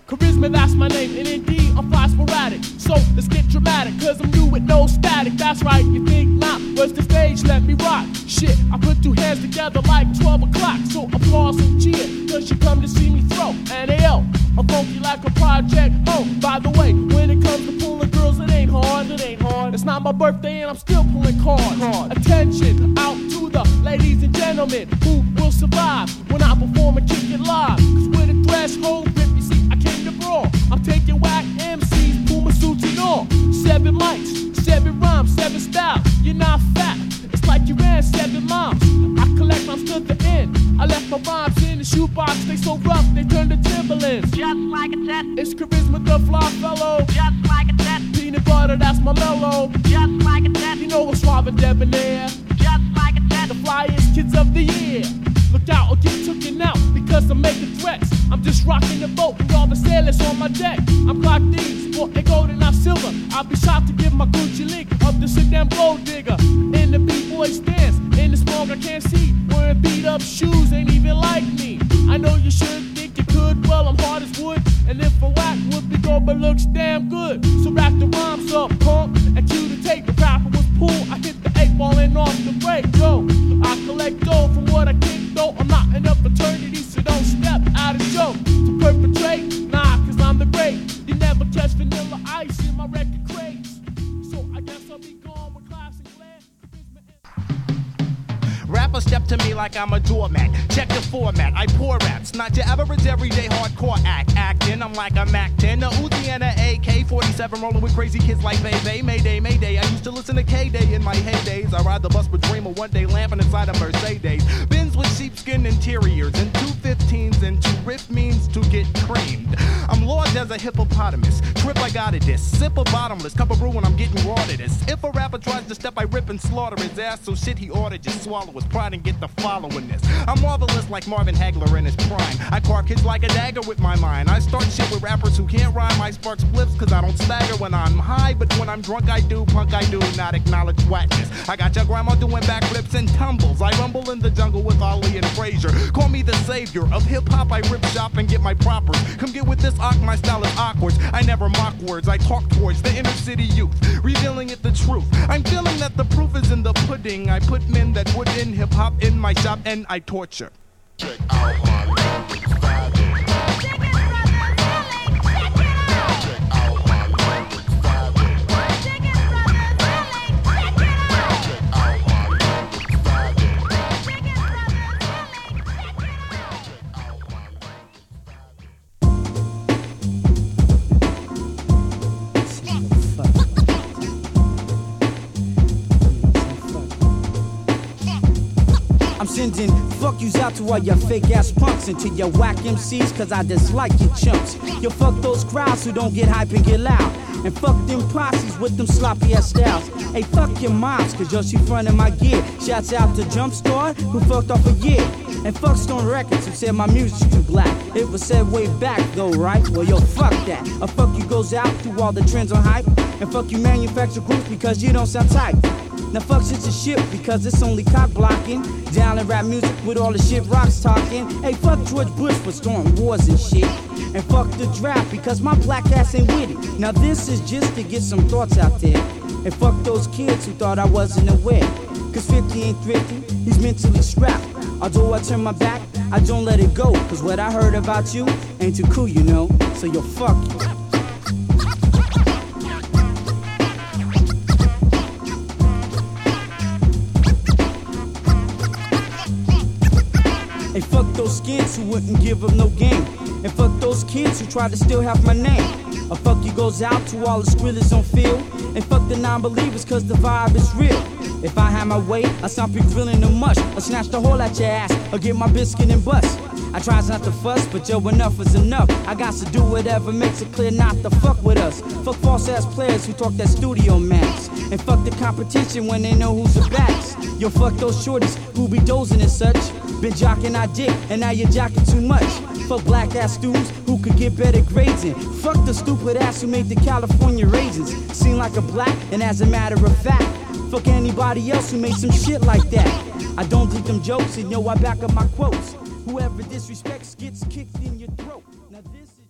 Charisma, that's my name, and indeed I'm fly sporadic. So let's get dramatic, cause I'm new with no static. That's right, you think not, where's the stage, let me rock. Shit, I put two hands together like 12 o'clock. So applause and cheer, cause you come to see me throw. And AO, I'm funky like a project. Oh, by the way, when it comes to pulling girls, it ain't hard, it ain't hard. It's not my birthday and I'm still pulling cards. Attention, out to the ladies and gentlemen who will survive when I perform and kick it live. Cause with a threshold grip, you see, I came to brawl. I'm taking whack MCs, Puma suits and all. 7 mics, 7 rhymes, 7 styles. You're not fat, it's like you ran 7 miles. I collect rhymes to the end. I left my rhymes in the shoebox, they so rough, they turn to Timberlands. Just like a test. It's charisma, the fly fellow. Just like a test. Peanut butter, that's my mellow. Just like a test. You know what's suave and debonair. Just like a test. The flyest kids of the year. Look out or get taken out because I'm making threats. I'm just rocking the boat with all the sailors on my deck. I'm Glock D, sporting gold and not silver. I'll be shot to give my Gucci link up to sit damn gold digger. In the B-boy stance, in the smoke I can't see. Wearing beat up shoes ain't even like me. I know you should think you could, well I'm hard as wood. And if a whack would be gold but looks damn good. So rack the rhymes up, pump, and cue the tape. The rapper was pulled, I hit the 8 ball and off the break. Yo, I collect gold from what I kick though. I'm not in a fraternity, so don't step out of show. To perpetrate, nah, cause I'm the great. You never catch vanilla ice in my record crates. So I guess I'll be gone with class and glare. Rappers step to me like I'm a doormat. Check the format, I pour raps. Not your average everyday hardcore acting. I'm like a Mac 10, a Uzi and a AK-47, rolling with crazy kids like Bebe. Mayday, Mayday. I used to listen to K-Day in my heydays. I ride the bus with Dreamer one day, lamping inside a Mercedes. Benz with sheepskin interiors and 215s, and to rip means to get creamed. I'm lost as a hippopotamus. Trip, I got it this. Sip a bottomless cup of brew when I'm getting raw to this. If a rapper tries to step, I rip and slaughter his ass. So shit, he oughta just swallow his pride and get the following this. I'm marvelous like Marvin Hagler in his prime. I carve kids like a dagger with my mind. I start shit with rappers who can't rhyme. I spark spliffs cause I don't stagger when I'm high. But when I'm drunk I do, punk I do, not acknowledge whackness. I got your grandma doing backflips and tumbles. I rumble in the jungle with Ali and Frazier. Call me the savior of hip-hop. I rip shop and get my propers. Come get with this ock, my style is awkward. I never mock words, I talk towards the inner city youth, revealing it the truth. I'm feeling that the proof is in the pudding. I put men that would in hip-hop in my shop and I torture. Check out my lyrics style. I'm sending fuck yous out to all your fake ass punks and to your whack MCs cause I dislike your chumps. Yo, fuck those crowds who don't get hype and get loud. And fuck them posses with them sloppy ass styles. Hey, fuck your moms cause yo, she frontin' my gear. Shouts out to Jumpstart who fucked off a year. And fuck Stone Records who said my music's too black. It was said way back though, right? Well, yo, fuck that. A fuck you goes out through all the trends on hype. And fuck you manufacture groups because you don't sound tight. Now fuck shit's a shit because it's only cock blocking. Down in rap music with all the shit rocks talking. Hey, fuck George Bush for starting wars and shit. And fuck the draft because my black ass ain't with it. Now this is just to get some thoughts out there. And fuck those kids who thought I wasn't aware. Cause 50 ain't thrifty, he's mentally strapped. Although I turn my back, I don't let it go. Cause what I heard about you ain't too cool, you know. So yo, fuck you. Hey, fuck those skins who wouldn't give up no game. And fuck those kids who try to still have my name. A fuck you goes out to all the skrillers on field. And fuck the non-believers cause the vibe is real. If I had my way, I'd stop you grilling the mush. I'll snatch the hole at your ass, or get my biscuit and bust. I tries not to fuss, but yo, enough is enough. I got to do whatever makes it clear not to fuck with us. Fuck false ass players who talk that studio max. And fuck the competition when they know who's the backs. Yo, fuck those shorties who be dozing and such. Been jocking our dick, and now you're jocking too much. Fuck black ass students who could get better grades in. Fuck the stupid ass who made the California raisins seem like a black, and as a matter of fact, fuck anybody else who made some shit like that. I don't think them jokes, and yo, I back up my quotes. Whoever disrespects gets kicked in your throat. Now this is